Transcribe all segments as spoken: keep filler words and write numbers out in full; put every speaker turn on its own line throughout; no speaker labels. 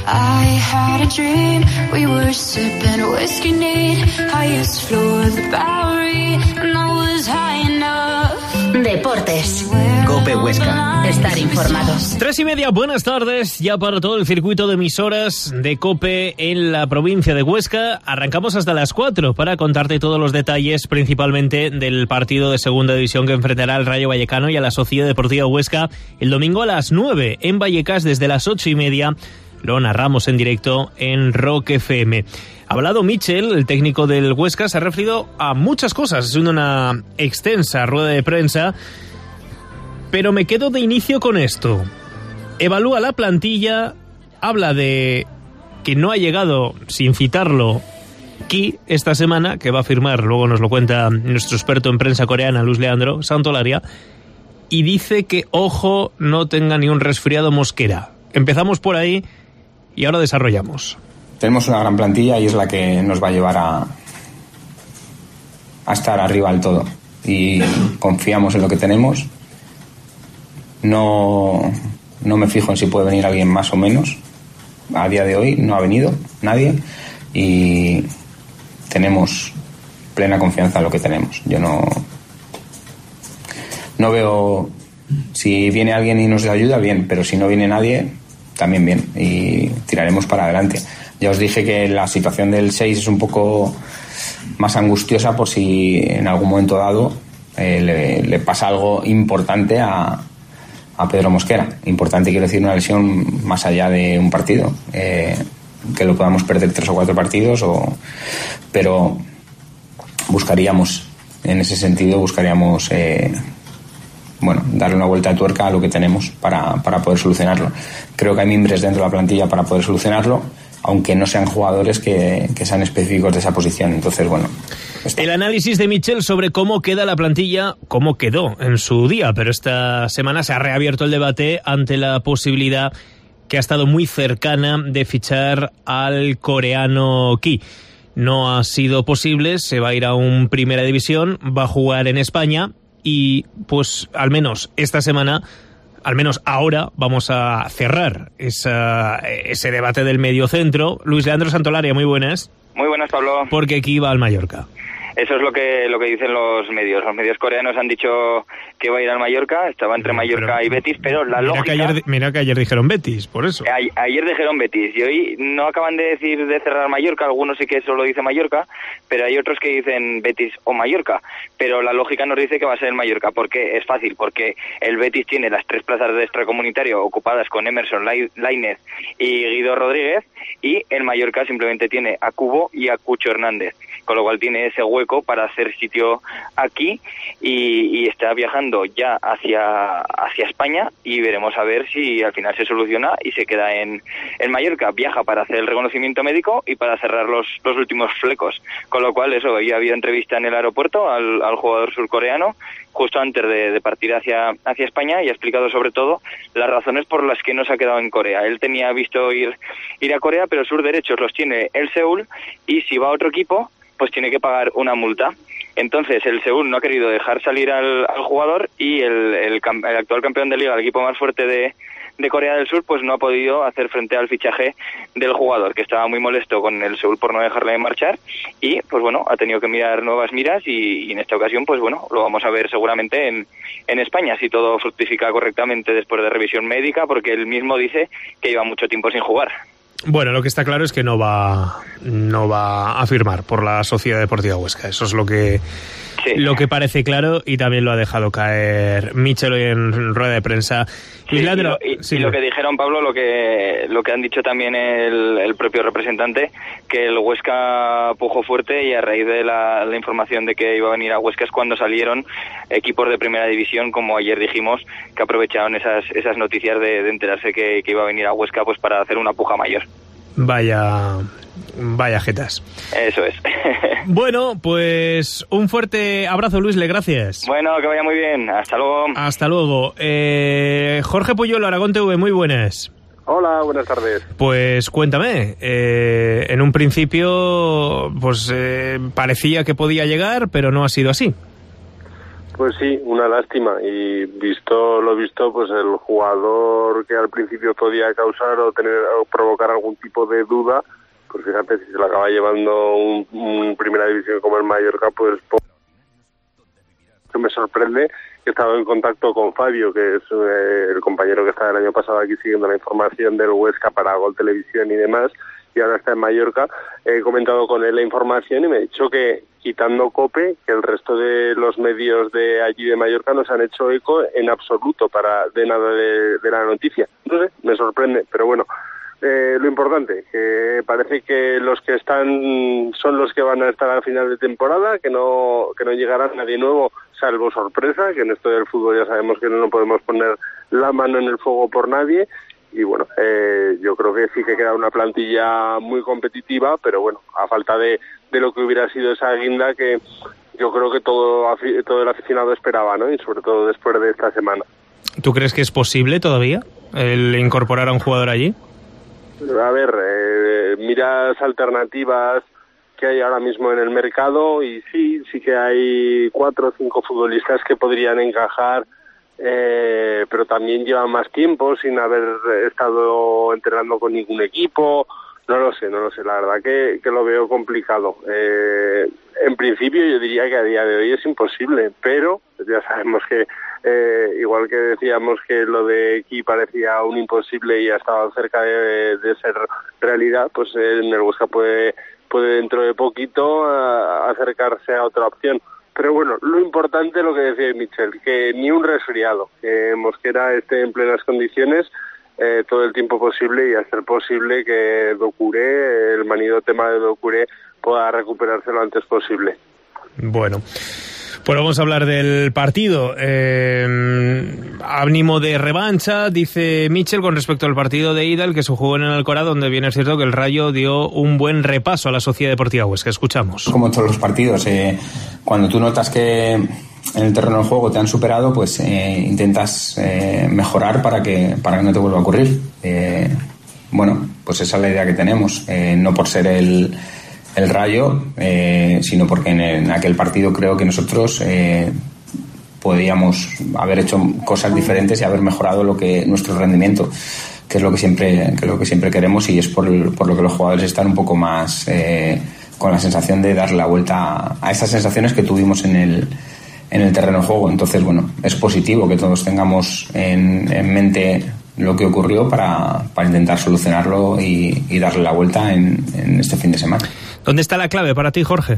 I had a dream, we were sipping whiskey neat, highest floor of the Bowery, and I was high enough.
Deportes.
COPE Huesca.
Estar informados.
Tres y media, buenas tardes, ya para todo el circuito de emisoras de COPE en la provincia de Huesca. Arrancamos hasta las cuatro para contarte todos los detalles, principalmente del partido de segunda división que enfrentará al Rayo Vallecano y a la Sociedad Deportiva Huesca el domingo a las nueve en Vallecas desde las ocho y media. Lo narramos en directo en Rock F M. Ha hablado Mitchell, el técnico del Huesca, se ha referido a muchas cosas. Es una extensa rueda de prensa, pero me quedo de inicio con esto. Evalúa la plantilla, habla de que no ha llegado, sin citarlo, Ki esta semana, que va a firmar, luego nos lo cuenta nuestro experto en prensa coreana, Luis Leandro Santolaria, y dice que, ojo, no tenga ni un resfriado Mosquera. Empezamos por ahí y ahora desarrollamos.
Tenemos una gran plantilla y es la que nos va a llevar a, a estar arriba del todo. Y confiamos en lo que tenemos. No, no me fijo en si puede venir alguien más o menos. A día de hoy no ha venido nadie y tenemos plena confianza en lo que tenemos. Yo no, no veo... Si viene alguien y nos ayuda, bien, pero si no viene nadie, también bien, y tiraremos para adelante. Ya os dije que la situación del seis es un poco más angustiosa por si en algún momento dado eh, le, le pasa algo importante a, a Pedro Mosquera. Importante, quiero decir, una lesión más allá de un partido, eh, que lo podamos perder tres o cuatro partidos, o, pero buscaríamos, en ese sentido, buscaríamos... Eh, bueno, darle una vuelta de tuerca a lo que tenemos para, para poder solucionarlo. Creo que hay mimbres dentro de la plantilla para poder solucionarlo, aunque no sean jugadores que, que sean específicos de esa posición. Entonces, bueno... Está.
El análisis de Mitchell sobre cómo queda la plantilla, cómo quedó en su día, pero esta semana se ha reabierto el debate ante la posibilidad que ha estado muy cercana de fichar al coreano Ki. No ha sido posible, se va a ir a un Primera División, va a jugar en España... Y pues al menos esta semana, al menos ahora, vamos a cerrar esa, ese debate del mediocentro. Luis Leandro Santolaria, muy buenas.
Muy buenas, Pablo.
Porque aquí va al Mallorca.
Eso es lo que lo que dicen los medios. Los medios coreanos han dicho que va a ir al Mallorca, estaba entre Mallorca pero, y Betis, pero la
mira
lógica...
Que ayer, mira que ayer dijeron Betis, por eso.
A, ayer dijeron Betis, y hoy no acaban de decir de cerrar Mallorca, algunos sí que solo dice Mallorca, pero hay otros que dicen Betis o Mallorca, pero la lógica nos dice que va a ser el Mallorca. ¿Por qué? Es fácil, porque el Betis tiene las tres plazas de extracomunitario ocupadas con Emerson, Lainez y Guido Rodríguez, y el Mallorca simplemente tiene a Cubo y a Cucho Hernández, con lo cual tiene ese hueco para hacer sitio aquí y, y está viajando ya hacia hacia España y veremos a ver si al final se soluciona y se queda en, en Mallorca. Viaja para hacer el reconocimiento médico y para cerrar los, los últimos flecos, con lo cual eso, ya había entrevista en el aeropuerto al, al jugador surcoreano justo antes de, de partir hacia hacia España y ha explicado sobre todo las razones por las que no se ha quedado en Corea. Él tenía visto ir ir a Corea, pero sus derechos los tiene el Seúl y si va a otro equipo pues tiene que pagar una multa. Entonces el Seúl no ha querido dejar salir al, al jugador y el, el, el actual campeón de liga, el equipo más fuerte de, de Corea del Sur, pues no ha podido hacer frente al fichaje del jugador, que estaba muy molesto con el Seúl por no dejarle marchar y pues bueno, ha tenido que mirar nuevas miras y, y en esta ocasión pues bueno, lo vamos a ver seguramente en, en España, si todo fructifica correctamente después de revisión médica, porque él mismo dice que lleva mucho tiempo sin jugar.
Bueno, lo que está claro es que no va no va a firmar por la Sociedad Deportiva Huesca. Eso es lo que sí. lo que parece claro y también lo ha dejado caer Mitchell hoy en rueda de prensa.
Sí, Leandro, y, lo, y, sí, y lo que dijeron, Pablo, lo que lo que han dicho también el, el propio representante, que el Huesca pujó fuerte y a raíz de la, la información de que iba a venir a Huesca es cuando salieron equipos de primera división, como ayer dijimos, que aprovecharon esas esas noticias de, de enterarse que, que iba a venir a Huesca pues para hacer una puja mayor.
Vaya, vaya jetas.
Eso es.
Bueno, pues un fuerte abrazo, Luisle, gracias.
Bueno, que vaya muy bien. Hasta luego.
Hasta luego. Eh, Jorge Puyol, Aragón T V, muy buenas.
Hola, buenas tardes.
Pues cuéntame, eh, en un principio pues eh, parecía que podía llegar, pero no ha sido así.
Pues sí, una lástima, y visto lo visto, pues el jugador que al principio podía causar o tener o provocar algún tipo de duda, pues fíjate, si se lo acaba llevando un, un primera división como el Mallorca, pues que me sorprende que estaba en contacto con Fabio, que es eh, el compañero que estaba el año pasado aquí siguiendo la información del Huesca para Gol Televisión y demás, y ahora está en Mallorca. He comentado con él la información y me ha dicho que, quitando COPE, que el resto de los medios de allí de Mallorca no se han hecho eco en absoluto para de nada de, de la noticia. No sé, me sorprende, pero bueno, eh, lo importante, que parece que los que están son los que van a estar al final de temporada, que no que no llegará nadie nuevo, salvo sorpresa, que en esto del fútbol ya sabemos que no podemos poner la mano en el fuego por nadie. Y bueno, eh, yo creo que sí que queda una plantilla muy competitiva, pero bueno, a falta de, de lo que hubiera sido esa guinda que yo creo que todo, todo el aficionado esperaba, ¿no? Y sobre todo después de esta semana.
¿Tú crees que es posible todavía el incorporar a un jugador allí?
A ver, eh, miras alternativas que hay ahora mismo en el mercado y sí, sí que hay cuatro o cinco futbolistas que podrían encajar, eh, pero también llevan más tiempo sin haber estado entrenando con ningún equipo. No lo sé, no lo sé, la verdad que, que lo veo complicado. Eh, en principio yo diría que a día de hoy es imposible, pero ya sabemos que eh, igual que decíamos que lo de aquí parecía un imposible y ha estado cerca de, de ser realidad, pues en el Huesca puede, puede dentro de poquito a, acercarse a otra opción. Pero bueno, lo importante es lo que decía Michel, que ni un resfriado, que Mosquera esté en plenas condiciones eh, todo el tiempo posible y a ser posible que Doucouré, el manido tema de Doucouré, pueda recuperarse lo antes posible.
Bueno, pues vamos a hablar del partido. Eh, ánimo de revancha, dice Michel, con respecto al partido de ida, el que se jugó en el Alcorá, donde bien es cierto que el Rayo dio un buen repaso a la Sociedad Deportiva Huesca. Escuchamos.
Como todos los partidos, eh, cuando tú notas que en el terreno del juego te han superado, pues eh, intentas eh, mejorar para que para que no te vuelva a ocurrir. Eh, bueno, pues esa es la idea que tenemos, eh, no por ser el el Rayo, eh, sino porque en, en aquel partido creo que nosotros eh, podíamos haber hecho cosas diferentes y haber mejorado lo que nuestro rendimiento, que es lo que siempre que lo que siempre queremos, y es por, por lo que los jugadores están un poco más eh, con la sensación de dar la vuelta a esas sensaciones que tuvimos en el en el terreno de juego. Entonces, bueno, es positivo que todos tengamos en, en mente lo que ocurrió para, para intentar solucionarlo y, y darle la vuelta en, en este fin de semana.
¿Dónde está la clave para ti, Jorge?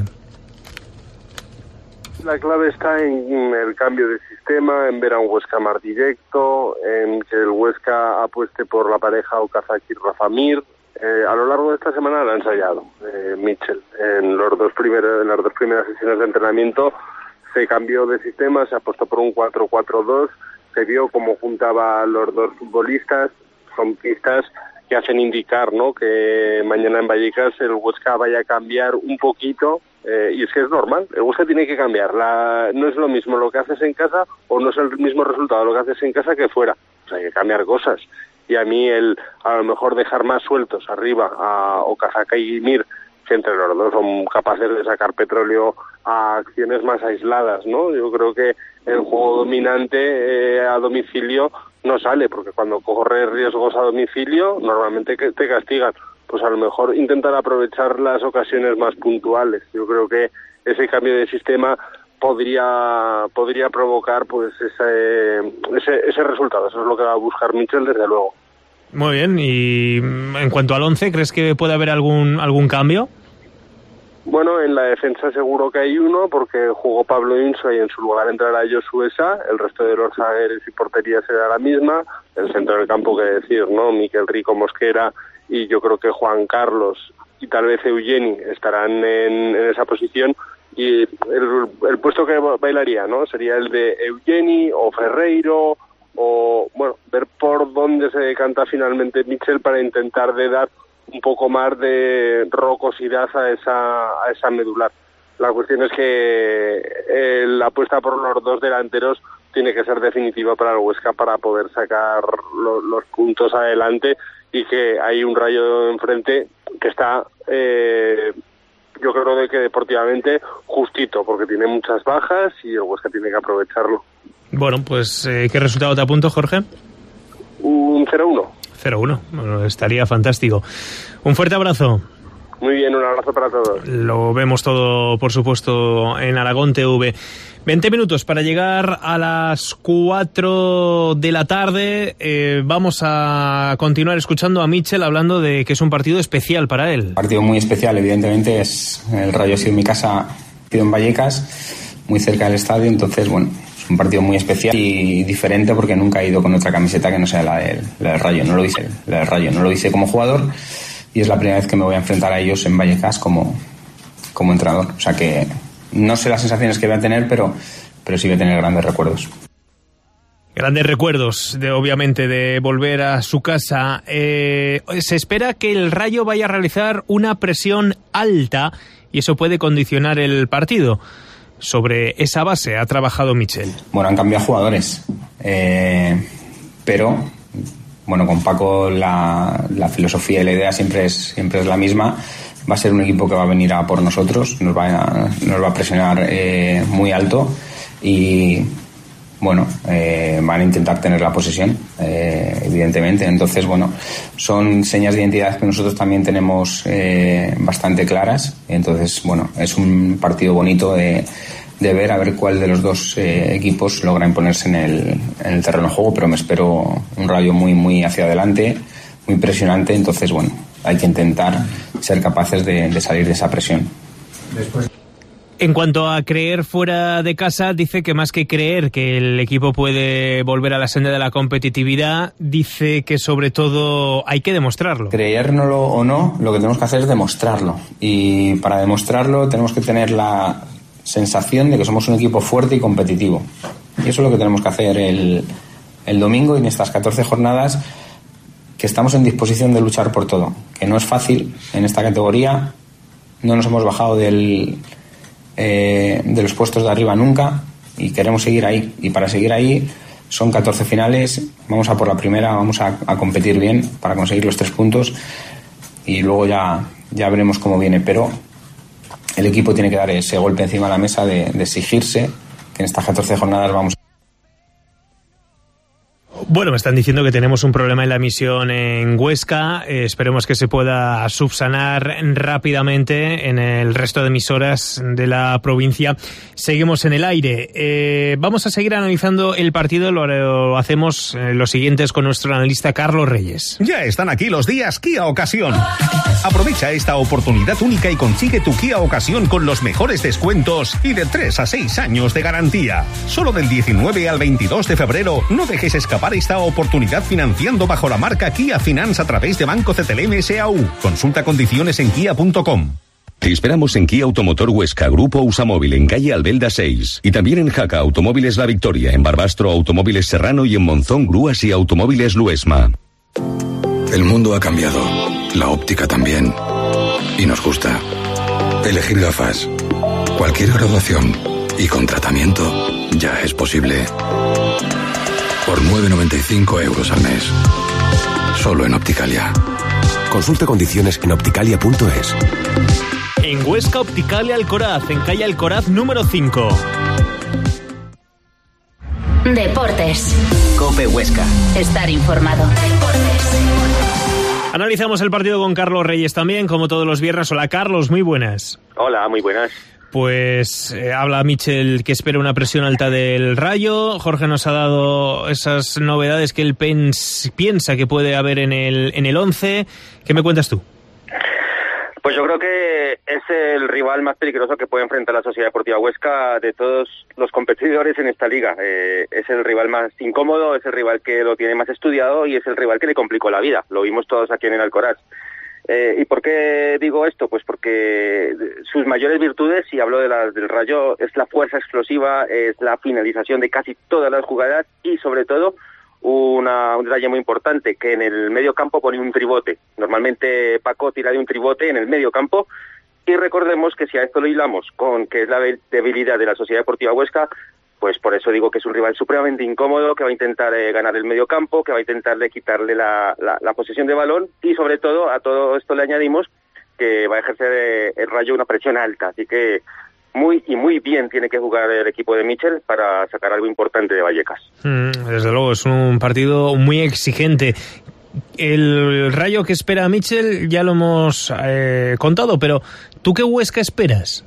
La clave está en el cambio de sistema, en ver a un Huesca más directo, en que el Huesca apueste por la pareja Okazaki-Rafa Mir. Eh, a lo largo de esta semana lo ha ensayado eh, Michel. En, los dos primeros, en las dos primeras sesiones de entrenamiento se cambió de sistema, se apostó por un cuatro cuatro dos, se vio cómo juntaba a los dos futbolistas. Son pistas que hacen indicar, ¿no?, que mañana en Vallecas el Huesca vaya a cambiar un poquito, eh, y es que es normal, el Huesca tiene que cambiar. La, no es lo mismo lo que haces en casa, o no es el mismo resultado lo que haces en casa que fuera. O sea, hay que cambiar cosas. Y a mí el a lo mejor dejar más sueltos arriba a Okazaki y Mir, que entre los dos son capaces de sacar petróleo a acciones más aisladas, ¿no? Yo creo que el juego dominante eh, a domicilio no sale, porque cuando corres riesgos a domicilio normalmente te castigan. Pues a lo mejor intentar aprovechar las ocasiones más puntuales. Yo creo que ese cambio de sistema podría podría provocar pues ese, ese, ese resultado. Eso es lo que va a buscar Michel, desde luego.
Muy bien, y en cuanto al once, ¿crees que puede haber algún algún cambio?
Bueno, en la defensa seguro que hay uno, porque jugó Pablo Inso y en su lugar entrará Josué Sá. El resto de los zagueros y portería será la misma. El centro del campo, que decir, ¿no? Miquel Rico, Mosquera, y yo creo que Juan Carlos y tal vez Eugeni estarán en, en esa posición. Y el, el puesto que bailaría, ¿no?, sería el de Eugeni o Ferreiro, o bueno, ver por dónde se decanta finalmente Michel para intentar de dar un poco más de rocosidad a esa a esa medular. La cuestión es que eh, la apuesta por los dos delanteros tiene que ser definitiva para el Huesca para poder sacar lo, los puntos adelante, y que hay un Rayo enfrente que está, eh, yo creo de que deportivamente justito, porque tiene muchas bajas y el Huesca tiene que aprovecharlo.
Bueno, pues eh, ¿qué resultado te apunto, Jorge?
Un cero uno.
cero uno, bueno, estaría fantástico. Un fuerte abrazo.
Muy bien, un abrazo para todos.
Lo vemos todo, por supuesto, en Aragón T V. veinte minutos para llegar a las cuatro de la tarde. Eh, vamos a continuar escuchando a Mitchell hablando de que es un partido especial para él.
Un partido muy especial, evidentemente. Es el Rayo ha sido en mi casa, en Vallecas, muy cerca del estadio. Entonces, bueno, es un partido muy especial y diferente porque nunca he ido con otra camiseta que no sea la del, la del Rayo. No lo hice, la del Rayo. No lo hice como jugador. Y es la primera vez que me voy a enfrentar a ellos en Vallecas como, como entrenador. O sea que no sé las sensaciones que voy a tener, pero, pero sí voy a tener grandes recuerdos.
Grandes recuerdos, de, obviamente, de volver a su casa. Eh, se espera que el Rayo vaya a realizar una presión alta y eso puede condicionar el partido. Sobre esa base ha trabajado Mitchell.
Bueno, han cambiado jugadores, eh, pero... Bueno, con Paco la, la filosofía y la idea siempre es, siempre es la misma. Va a ser un equipo que va a venir a por nosotros, nos va a, nos va a presionar eh, muy alto y, bueno, eh, van a intentar tener la posesión, eh, evidentemente. Entonces, bueno, son señas de identidad que nosotros también tenemos eh, bastante claras. Entonces, bueno, es un partido bonito de... de ver a ver cuál de los dos eh, equipos logra imponerse en el, en el terreno de juego, pero me espero un Rayo muy muy hacia adelante, muy presionante. Entonces, bueno, hay que intentar ser capaces de, de salir de esa presión. Después.
En cuanto a creer fuera de casa, dice que más que creer que el equipo puede volver a la senda de la competitividad, dice que sobre todo hay que demostrarlo.
Creérnoslo o no, lo que tenemos que hacer es demostrarlo, y para demostrarlo tenemos que tener la sensación de que somos un equipo fuerte y competitivo. Y eso es lo que tenemos que hacer el, el domingo y en estas catorce jornadas, que estamos en disposición de luchar por todo. Que no es fácil en esta categoría, no nos hemos bajado del, eh, de los puestos de arriba nunca y queremos seguir ahí. Y para seguir ahí son catorce finales, vamos a por la primera, vamos a, a competir bien para conseguir los tres puntos y luego ya, ya veremos cómo viene. Pero el equipo tiene que dar ese golpe encima de la mesa de, de exigirse que en estas catorce jornadas vamos.
Bueno, me están diciendo que tenemos un problema en la emisión en Huesca. Eh, esperemos que se pueda subsanar rápidamente en el resto de emisoras de la provincia. Seguimos en el aire. Eh, vamos a seguir analizando el partido. Lo, lo hacemos eh, los siguientes con nuestro analista Carlos Reyes.
Ya están aquí los días Kia Ocasión. Aprovecha esta oportunidad única y consigue tu Kia Ocasión con los mejores descuentos y de tres a seis años de garantía. Solo del diecinueve al veintidós de febrero, no dejes escapar esta oportunidad financiando bajo la marca Kia Finance a través de Banco C T L M S A U. Consulta condiciones en kia punto com.
Te esperamos en Kia Automotor Huesca, Grupo Usamóvil, en calle Albelda seis. Y también en Jaca Automóviles La Victoria, en Barbastro Automóviles Serrano y en Monzón Grúas y Automóviles Luesma.
El mundo ha cambiado, la óptica también. Y nos gusta. Elegir gafas, cualquier graduación y con tratamiento ya es posible. Por nueve noventa y cinco euros al mes. Solo en Opticalia.
Consulta condiciones en opticalia punto es.
En Huesca, Opticalia Alcoraz, en calle Alcoraz número cinco.
Deportes.
COPE Huesca.
Estar informado. Deportes.
Analizamos el partido con Carlos Reyes también, como todos los viernes. Hola, Carlos, muy buenas.
Hola, muy buenas.
Pues eh, habla Mitchell que espera una presión alta del Rayo. Jorge nos ha dado esas novedades que él pens, piensa que puede haber en el en el once. ¿Qué me cuentas tú?
Pues yo creo que es el rival más peligroso que puede enfrentar la Sociedad Deportiva Huesca de todos los competidores en esta liga. Eh, es el rival más incómodo, es el rival que lo tiene más estudiado y es el rival que le complicó la vida. Lo vimos todos aquí en el Alcoraz. Eh, ¿Y por qué digo esto? Pues porque sus mayores virtudes, y hablo de las del Rayo, es la fuerza explosiva, es la finalización de casi todas las jugadas y sobre todo una, un detalle muy importante, que en el medio campo pone un tribote. Normalmente Paco tira de un tribote en el medio campo y recordemos que si a esto lo hilamos con que es la debilidad de la Sociedad Deportiva Huesca, pues por eso digo que es un rival supremamente incómodo, que va a intentar eh, ganar el medio campo, que va a intentarle quitarle la, la, la posesión de balón y sobre todo a todo esto le añadimos que va a ejercer eh, el Rayo una presión alta. Así que
muy y muy bien tiene que jugar el equipo de Michel para sacar algo importante de Vallecas.
Mm, desde luego, es un partido muy exigente. El Rayo que espera a Michel ya lo hemos eh, contado, pero ¿tú qué Huesca esperas?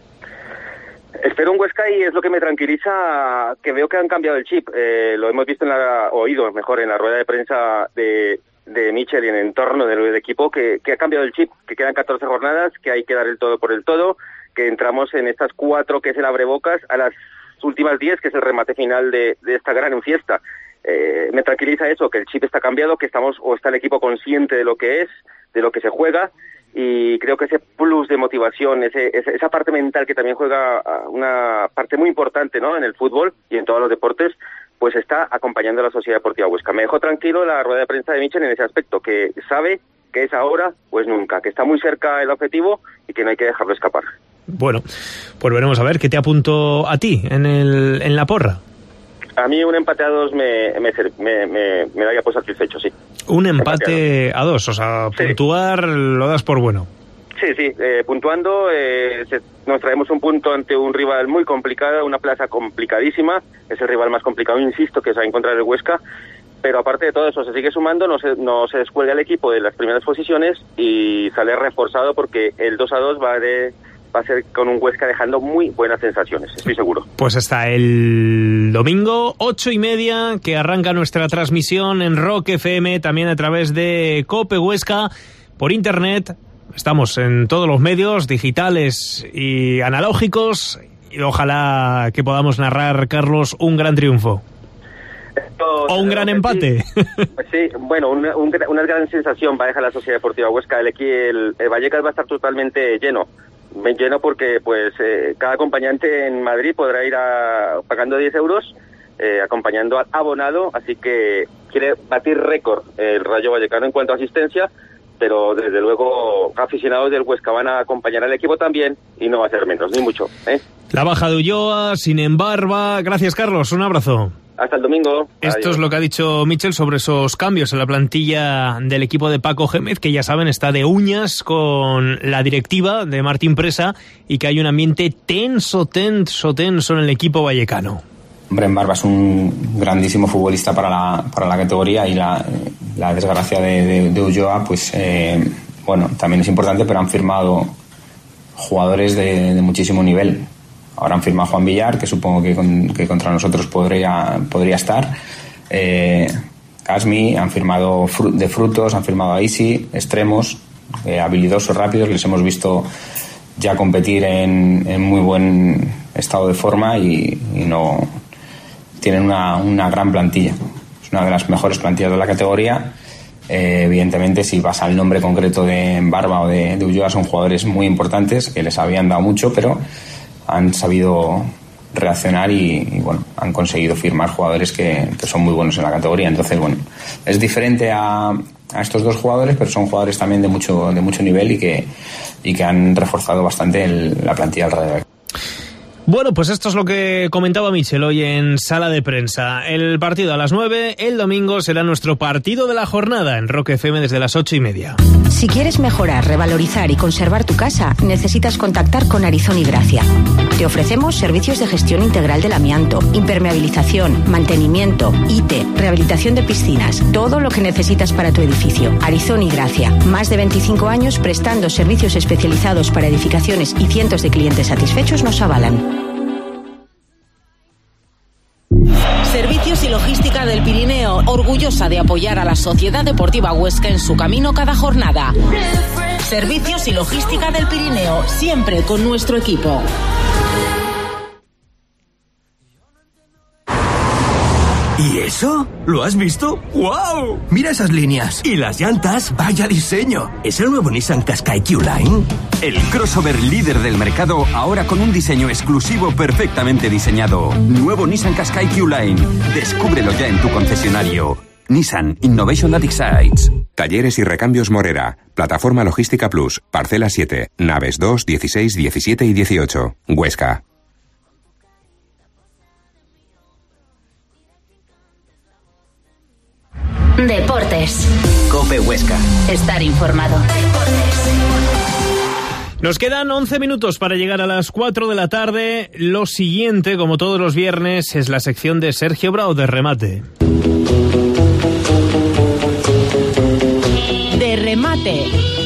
Espero un Huesca y es lo que me tranquiliza, que veo que han cambiado el chip. Eh, lo hemos visto, en la, oído mejor, en la rueda de prensa de, de Michel y en el entorno del equipo, que, que ha cambiado el chip, que quedan catorce jornadas, que hay que dar el todo por el todo, que entramos en estas cuatro, que es el abrebocas, a las últimas diez, que es el remate final de, de esta gran fiesta. Eh, me tranquiliza eso, que el chip está cambiado, que estamos, o está el equipo consciente de lo que es, de lo que se juega, y creo que ese plus de motivación, ese, ese, esa parte mental que también juega una parte muy importante, ¿no?, en el fútbol y en todos los deportes, pues está acompañando a la Sociedad Deportiva Huesca. Me dejó tranquilo la rueda de prensa de Michel en ese aspecto, que sabe que es ahora, pues nunca, que está muy cerca el objetivo y que no hay que dejarlo escapar.
Bueno, pues veremos a ver qué te apunto a ti en, el, en la porra.
A mí un empate a dos me, me, me, me, me daría por satisfecho, sí.
Un empate, empate a, dos. a dos, o sea, sí. Puntuar lo das por bueno.
Sí, sí, eh, puntuando eh, se, nos traemos un punto ante un rival muy complicado, una plaza complicadísima, es el rival más complicado, insisto, que se va a encontrar el Huesca, pero aparte de todo eso se sigue sumando, no se, no se descuelga el equipo de las primeras posiciones y sale reforzado porque el dos a dos va de... va a ser con un Huesca dejando muy buenas sensaciones, estoy seguro.
Pues hasta el domingo, ocho y media, que arranca nuestra transmisión en Rock F M, también a través de COPE Huesca, por internet. Estamos en todos los medios, digitales y analógicos, y ojalá que podamos narrar, Carlos, un gran triunfo.
Esto,
o un gran empate.
Sí, sí, bueno, una, un, una gran sensación va a dejar la Sociedad Deportiva Huesca. El, el, el Vallecas va a estar totalmente lleno. Me lleno porque pues eh, cada acompañante en Madrid podrá ir a, pagando diez euros, eh, acompañando al abonado, así que quiere batir récord el Rayo Vallecano en cuanto a asistencia, pero desde luego aficionados del Huesca van a acompañar al equipo también y no va a ser menos, ni mucho, ¿eh?
La baja de Ulloa, sin embargo. Gracias, Carlos, un abrazo.
Hasta el domingo.
Esto Adiós. Es lo que ha dicho Michel sobre esos cambios en la plantilla del equipo de Paco Gémez, que ya saben está de uñas con la directiva de Martín Presa y que hay un ambiente tenso, tenso, tenso en el equipo vallecano.
Hombre, Barba es un grandísimo futbolista para la, para la categoría y la, la desgracia de, de, de Ulloa, pues eh, bueno, también es importante, pero han firmado jugadores de, de muchísimo nivel. Ahora han firmado a Juan Villar, que supongo que, con, que contra nosotros podría, podría estar. Eh, Casmi, han firmado fru- de frutos, han firmado a Isi, extremos, eh, habilidosos, rápidos. Les hemos visto ya competir en, en muy buen estado de forma y, y no tienen una, una gran plantilla. Es una de las mejores plantillas de la categoría. Eh, evidentemente, si vas al nombre concreto de Barba o de, de Ulloa, son jugadores muy importantes que les habían dado mucho, pero han sabido reaccionar y, y bueno, han conseguido firmar jugadores que, que son muy buenos en la categoría. Entonces, bueno, es diferente a, a estos dos jugadores, pero son jugadores también de mucho de mucho nivel y que y que han reforzado bastante el, la plantilla del Rayo.
Bueno, pues esto es lo que comentaba Michel hoy en sala de prensa. El partido a las nueve, el domingo será nuestro partido de la jornada en Rock F M desde las ocho y media.
Si quieres mejorar, revalorizar y conservar tu casa, necesitas contactar con Arizón y Gracia. Te ofrecemos servicios de gestión integral del amianto, impermeabilización, mantenimiento, I T, rehabilitación de piscinas, todo lo que necesitas para tu edificio. Arizón y Gracia, más de veinticinco años prestando servicios especializados para edificaciones y cientos de clientes satisfechos nos avalan.
Servicios y Logística del Pirineo, orgullosa de apoyar a la Sociedad Deportiva Huesca en su camino cada jornada. Servicios y Logística del Pirineo, siempre con nuestro equipo.
¿Y eso? ¿Lo has visto? ¡Wow! Mira esas líneas. Y las llantas, vaya diseño. ¿Es el nuevo Nissan Qashqai Q-Line?
El crossover líder del mercado, ahora con un diseño exclusivo perfectamente diseñado. Nuevo Nissan Qashqai Q-Line. Descúbrelo ya en tu concesionario. Nissan Innovation That Excites.
Talleres y Recambios Morera. Plataforma Logística Plus. Parcela siete. Naves dos, dieciséis, diecisiete y dieciocho. Huesca.
Deportes.
COPE Huesca.
Estar informado.
Nos quedan once minutos para llegar a las cuatro de la tarde. Lo siguiente, como todos los viernes, es la sección de Sergio Brau de Remate.
De Remate.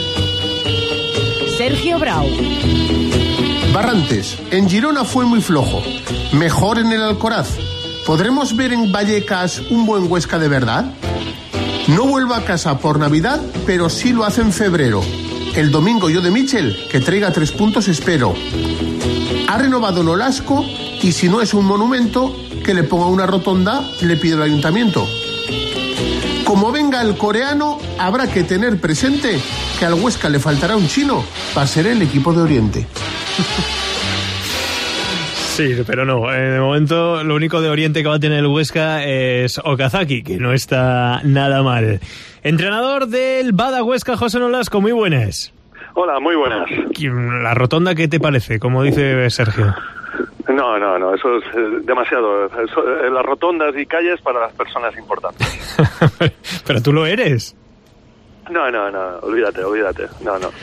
Sergio Brau.
Barrantes, en Girona fue muy flojo. Mejor en el Alcoraz. ¿Podremos ver en Vallecas un buen Huesca de verdad? No vuelvo a casa por Navidad, pero sí lo hace en febrero. El domingo yo de Michel, que traiga tres puntos espero. Ha renovado Nolasco y si no es un monumento, que le ponga una rotonda, le pido al ayuntamiento. Como venga el coreano, habrá que tener presente que al Huesca le faltará un chino para ser el equipo de Oriente.
Sí, pero no, de momento lo único de Oriente que va a tener el Huesca es Okazaki, que no está nada mal. Entrenador del Bada Huesca, José Nolasco, muy buenas.
Hola, muy buenas.
La rotonda, ¿qué te parece? Como dice Sergio.
No, no, no, eso es demasiado. Eso, las rotondas y calles para las personas importantes.
Pero tú lo eres.
No, no, no, olvídate, olvídate. No, no.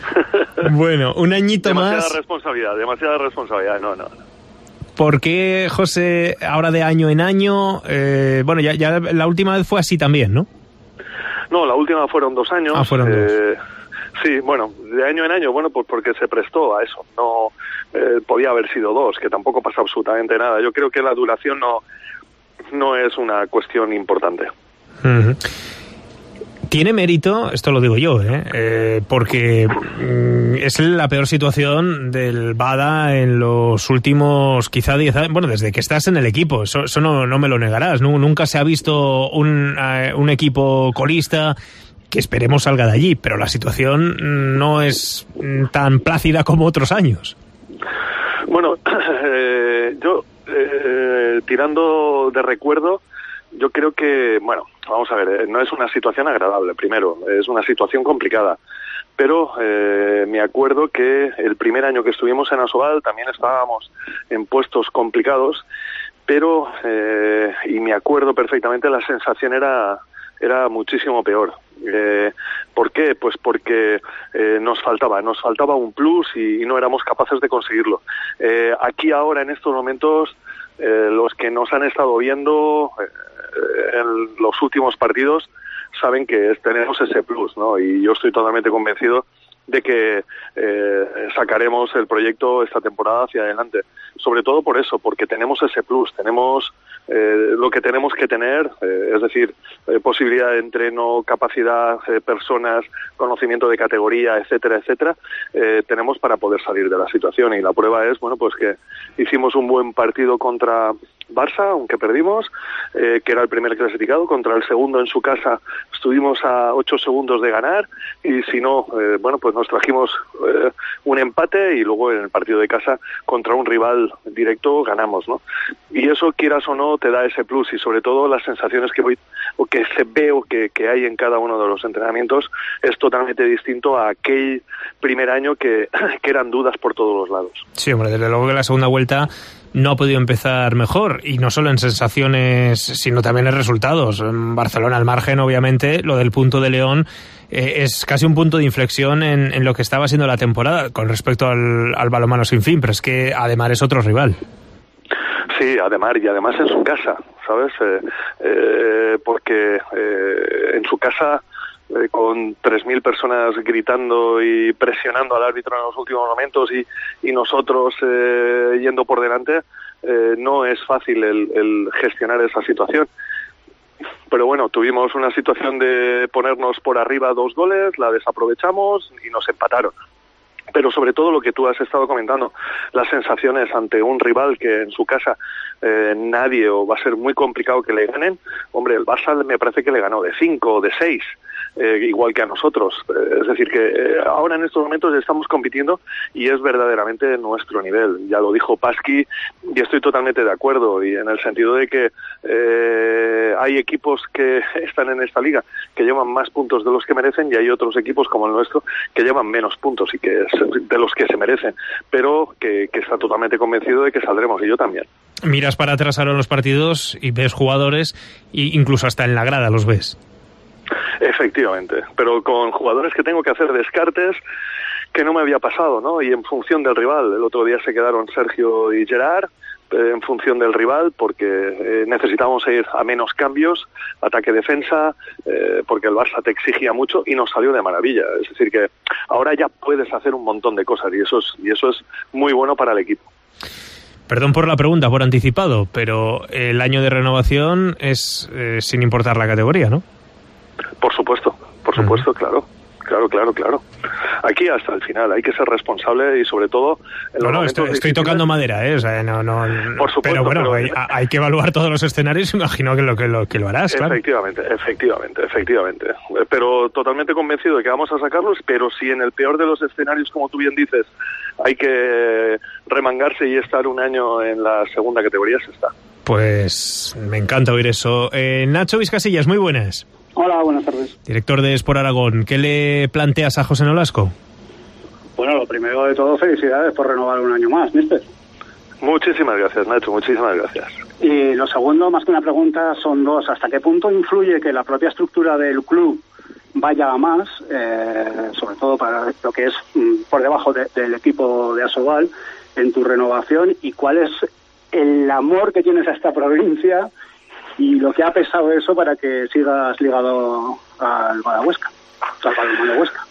Bueno, un añito
demasiada
más.
Demasiada responsabilidad, demasiada responsabilidad, no, no.
¿Por qué, José, ahora de año en año? Eh, bueno, ya, ya la última vez fue así también, ¿no?
No, la última fueron dos años.
Ah, fueron
eh,
dos.
Sí, bueno, de año en año, bueno, pues porque se prestó a eso. No eh, podía haber sido dos, que tampoco pasa absolutamente nada. Yo creo que la duración no, no es una cuestión importante.
Uh-huh. Tiene mérito, esto lo digo yo, ¿eh? Eh, porque mm, es la peor situación del Bada en los últimos quizá diez años, bueno, desde que estás en el equipo, eso, eso no, no me lo negarás, ¿no? Nunca se ha visto un, uh, un equipo colista que esperemos salga de allí, pero la situación no es tan plácida como otros años.
Bueno, eh, yo eh, tirando de recuerdo, yo creo que, bueno, vamos a ver, no es una situación agradable, primero, es una situación complicada, pero eh, me acuerdo que el primer año que estuvimos en Asobal también estábamos en puestos complicados, pero, eh, y me acuerdo perfectamente, la sensación era, era muchísimo peor. Eh, ¿Por qué? Pues porque eh, nos faltaba, nos faltaba un plus y, y no éramos capaces de conseguirlo. Eh, aquí ahora, en estos momentos, eh, los que nos han estado viendo eh, en los últimos partidos saben que tenemos ese plus, ¿no? Y yo estoy totalmente convencido de que eh, sacaremos el proyecto esta temporada hacia adelante. Sobre todo por eso, porque tenemos ese plus, tenemos eh, lo que tenemos que tener, eh, es decir, eh, posibilidad de entreno, capacidad, eh, personas, conocimiento de categoría, etcétera, etcétera, eh, tenemos para poder salir de la situación. Y la prueba es, bueno, pues que hicimos un buen partido contra Barça, aunque perdimos, eh, que era el primer clasificado, contra el segundo en su casa estuvimos a ocho segundos de ganar, y si no, eh, bueno, pues nos trajimos eh, un empate, y luego en el partido de casa contra un rival directo ganamos, ¿no? Y eso, quieras o no, te da ese plus, y sobre todo las sensaciones que voy, o que se veo que, que hay en cada uno de los entrenamientos es totalmente distinto a aquel primer año que, que eran dudas por todos los lados.
Sí, hombre, desde luego que la segunda vuelta no ha podido empezar mejor, y no solo en sensaciones, sino también en resultados. En Barcelona, al margen, obviamente, lo del punto de León eh, es casi un punto de inflexión en, en lo que estaba siendo la temporada con respecto al, al balonmano sin fin, pero es que Ademar es otro rival.
Sí, Ademar, y además en su casa, ¿sabes? Eh, eh, porque eh, en su casa, eh, con tres mil personas gritando y presionando al árbitro en los últimos momentos, y, y nosotros eh, yendo por delante, eh, no es fácil el, el gestionar esa situación. Pero bueno, tuvimos una situación de ponernos por arriba dos goles, la desaprovechamos y nos empataron. Pero sobre todo lo que tú has estado comentando, las sensaciones ante un rival que en su casa eh, nadie, o va a ser muy complicado que le ganen. Hombre, el Barça me parece que le ganó de cinco o de seis, eh, igual que a nosotros. Eh, es decir, que eh, ahora en estos momentos estamos compitiendo y es verdaderamente nuestro nivel. Ya lo dijo Pasqui y estoy totalmente de acuerdo, y en el sentido de que eh, hay equipos que están en esta liga que llevan más puntos de los que merecen, y hay otros equipos como el nuestro que llevan menos puntos y que es de los que se merecen, pero que, que está totalmente convencido de que saldremos, y yo también.
Miras para atrás ahora en los partidos y ves jugadores, e incluso hasta en la grada los ves.
Efectivamente, pero con jugadores que tengo que hacer descartes, que no me había pasado, ¿no? Y en función del rival, el otro día se quedaron Sergio y Gerard, eh, en función del rival, porque eh, necesitábamos ir a menos cambios, ataque-defensa, eh, porque el Barça te exigía mucho y nos salió de maravilla. Es decir, que ahora ya puedes hacer un montón de cosas y eso es, y eso es muy bueno para el equipo.
Perdón por la pregunta, por anticipado, pero el año de renovación es eh, sin importar la categoría, ¿no?
Por supuesto, por supuesto, uh-huh. claro. Claro, claro, claro. Aquí hasta el final hay que ser responsable y sobre todo... En
no, no, estoy, estoy tocando madera, ¿eh? O sea, no, no,
Por supuesto,
pero bueno,
pero...
Hay, hay que evaluar todos los escenarios y imagino que lo, que lo, que lo harás, claro.
Efectivamente, efectivamente, efectivamente. Pero totalmente convencido de que vamos a sacarlos, pero si en el peor de los escenarios, como tú bien dices, hay que remangarse y estar un año en la segunda categoría, se está.
Pues me encanta oír eso. Eh, Nacho Vizcasillas, muy buenas.
Hola, buenas tardes.
Director de Sport Aragón, ¿qué le planteas a José Nolasco?
Bueno, lo primero de todo, felicidades por renovar un año más, mister.
Muchísimas gracias, Nacho, muchísimas gracias.
Y lo segundo, más que una pregunta, son dos. ¿Hasta qué punto influye que la propia estructura del club vaya a más, eh, sobre todo para lo que es mm, por debajo de, del equipo de Asobal, en tu renovación? ¿Y cuál es el amor que tienes a esta provincia y lo que ha pesado eso para que sigas ligado al Badahuesca, al balonmano Huesca?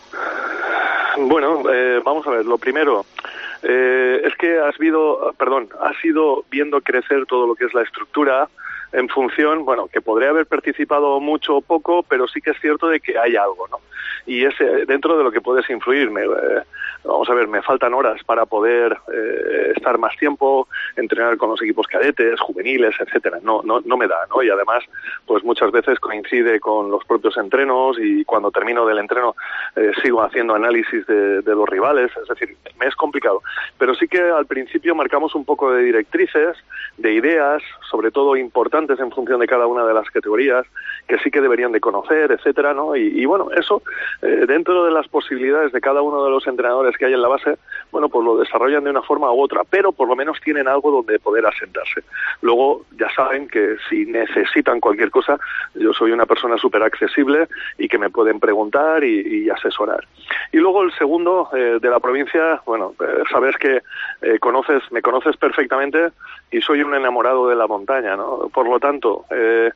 Bueno, eh, vamos a ver, lo primero, eh, es que has ido, perdón, has ido viendo crecer todo lo que es la estructura en función, bueno, que podría haber participado mucho o poco, pero sí que es cierto de que hay algo, ¿no? Y es eh, dentro de lo que puedes influir. Me, eh, vamos a ver, me faltan horas para poder eh, estar más tiempo, entrenar con los equipos cadetes, juveniles, etcétera. No, no, no me da, ¿no? Y además, pues muchas veces coincide con los propios entrenos y cuando termino del entreno eh, sigo haciendo análisis de, de los rivales. Es decir, me es complicado. Pero sí que al principio marcamos un poco de directrices, de ideas, sobre todo importantes en función de cada una de las categorías, que sí que deberían de conocer, etcétera, ¿no? Y, y bueno, eso, eh, dentro de las posibilidades de cada uno de los entrenadores que hay en la base, bueno, pues lo desarrollan de una forma u otra, pero por lo menos tienen algo donde poder asentarse. Luego, ya saben que si necesitan cualquier cosa, yo soy una persona súper accesible y que me pueden preguntar y, y asesorar. Y luego el segundo, eh, de la provincia, bueno, eh, sabes que eh, conoces, me conoces perfectamente y soy un enamorado de la montaña, ¿no? Por lo tanto, eh,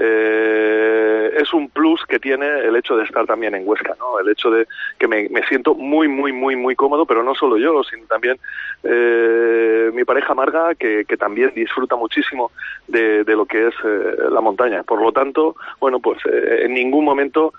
eh, es un plus que tiene el hecho de estar también en Huesca, ¿no? El hecho de que me, me siento muy, muy, muy, muy cómodo, pero no solo yo, sino también eh, mi pareja Marga, que, que también disfruta muchísimo de, de lo que es eh, la montaña. Por lo tanto, bueno, pues eh, en ningún momento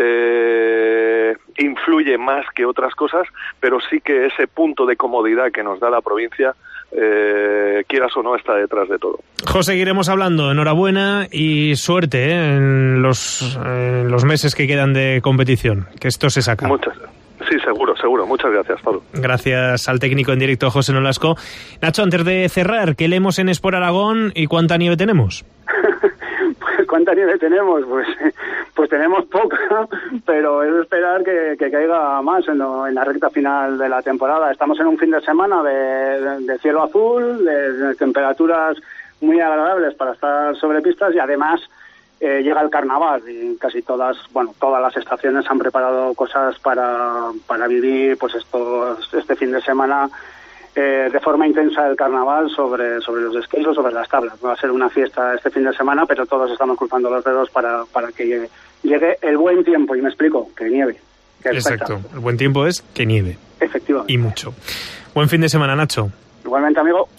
eh, influye más que otras cosas, pero sí que ese punto de comodidad que nos da la provincia, Eh, quieras o no, está detrás de todo.
José, seguiremos hablando. Enhorabuena y suerte, ¿eh? en, los, en los meses que quedan de competición, que esto se saca.
Muchas, sí, seguro, seguro. Muchas gracias, Pablo.
Gracias al técnico en directo, José Nolasco. Nacho, antes de cerrar, ¿qué leemos en Sport Aragón y cuánta nieve tenemos?
Pues cuánta nieve tenemos, pues pues tenemos poca, pero es esperar que, que caiga más en, lo, en la recta final de la temporada. Estamos en un fin de semana de, de, de cielo azul, de, de temperaturas muy agradables para estar sobre pistas y además eh, llega el carnaval y casi todas, bueno, todas las estaciones han preparado cosas para, para vivir pues estos, este fin de semana Eh, de forma intensa el carnaval sobre sobre los skates o sobre las tablas. Va a ser una fiesta este fin de semana, pero todos estamos cruzando los dedos para, para que llegue, llegue el buen tiempo, y me explico, que nieve. Que
Exacto, el buen tiempo es que nieve.
Efectivamente.
Y mucho. Buen fin de semana, Nacho.
Igualmente, amigo.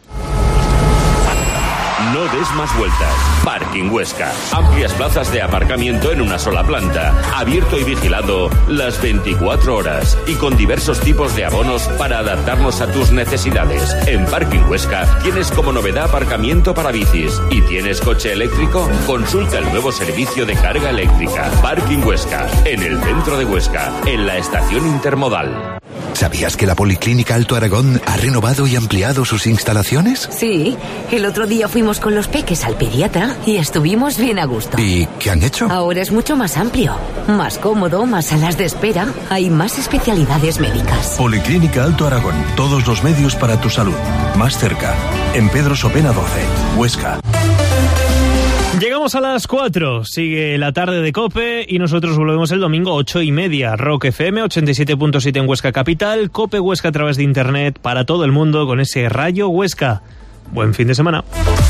No des más vueltas. Parking Huesca. Amplias plazas de aparcamiento en una sola planta. Abierto y vigilado las veinticuatro horas. Y con diversos tipos de abonos para adaptarnos a tus necesidades. En Parking Huesca tienes como novedad aparcamiento para bicis. ¿Y tienes coche eléctrico? Consulta el nuevo servicio de carga eléctrica. Parking Huesca. En el centro de Huesca. En la estación intermodal.
¿Sabías que la Policlínica Alto Aragón ha renovado y ampliado sus instalaciones?
Sí, el otro día fuimos con los peques al pediatra y estuvimos bien a gusto.
¿Y qué han hecho?
Ahora es mucho más amplio, más cómodo, más salas de espera, hay más especialidades médicas.
Policlínica Alto Aragón, todos los medios para tu salud. Más cerca, en Pedro Sopena doce, Huesca.
Llegamos a las cuatro, sigue la tarde de COPE y nosotros volvemos el domingo ocho y media. Rock F M ochenta y siete punto siete en Huesca Capital, COPE Huesca a través de internet para todo el mundo con ese Rayo Huesca. Buen fin de semana.